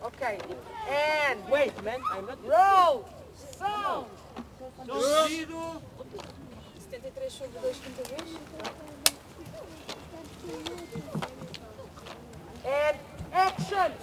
Okay. And Wait, man, I'm not... roll. Sound. Sentido. 73/2, 32. And actions.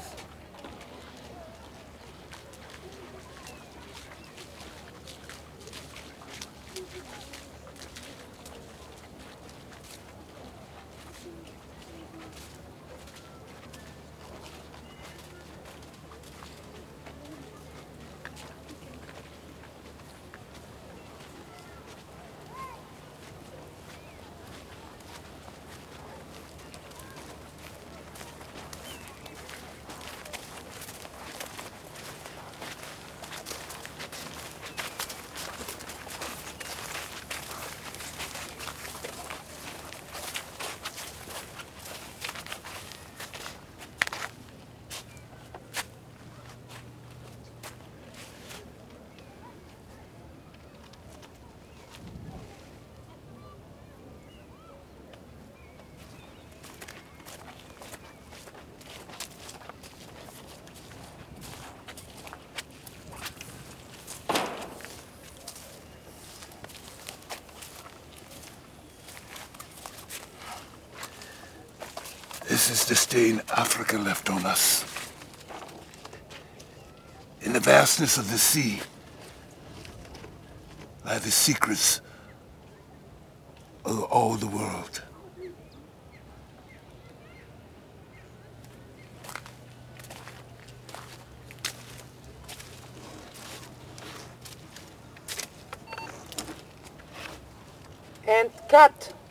This is the stain Africa left on us. In the vastness of the sea lie the secrets of all the world. And cut.